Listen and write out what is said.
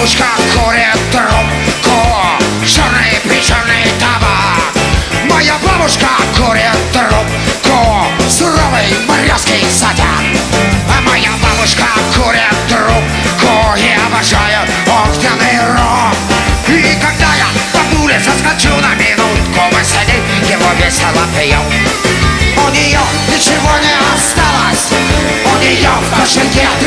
бабушка курит трубку, черный причерный табак. Моя бабушка курит трубку, суровый морозкий садяк. А моя бабушка курит трубку и обожает огненный ром. И когда я по улице скачу на минутку, мы с ней его весело пьем. У нее ничего не осталось, у нее в кошельке